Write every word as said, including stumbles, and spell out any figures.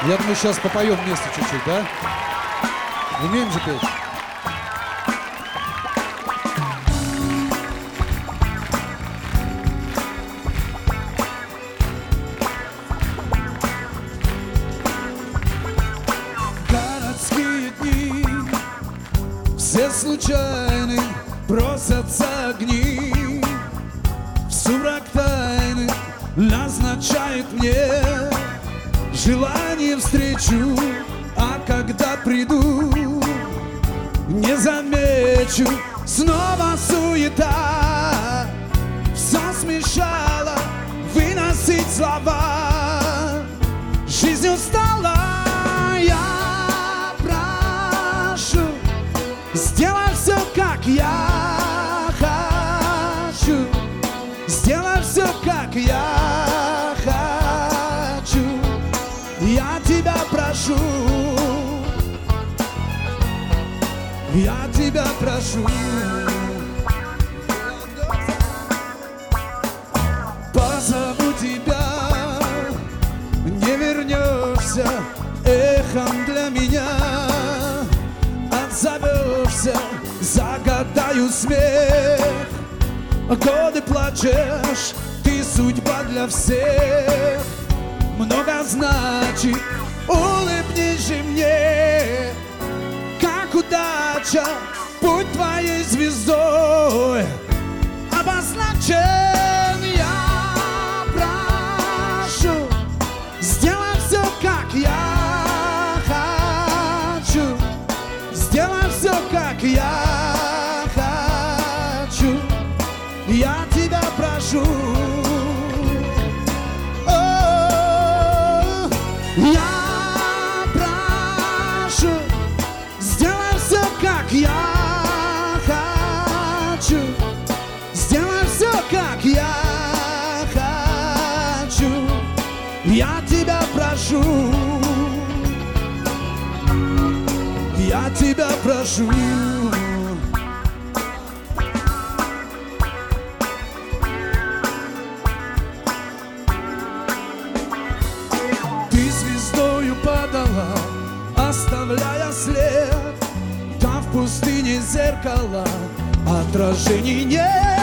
Я думаю, сейчас попоем вместе чуть-чуть, да? Умеем же петь? Городские дни, все случайны, просятся огни. В сумрак тайны назначает мне желание встречу, а когда приду, не замечу. Снова суета, все смешало выносить слова. Жизнь устала, я прошу, сделай все, как я хочу. Сделай все, как я хочу. Я тебя прошу, я тебя прошу. Позову тебя, не вернешься, эхом для меня отзовешься, загадаю смех. Годы плачешь, ты судьба для всех. Много значит, улыбнись же мне, как удача, путь твоей звездой обозначен. Я прошу, сделай все, как я хочу. Сделай все, как я хочу. Я тебя прошу. Я прошу, сделай все, как я хочу. Сделай все, как я хочу. Я тебя прошу. Я тебя прошу. Падала, оставляя след. Там в пустыне зеркала отражений нет.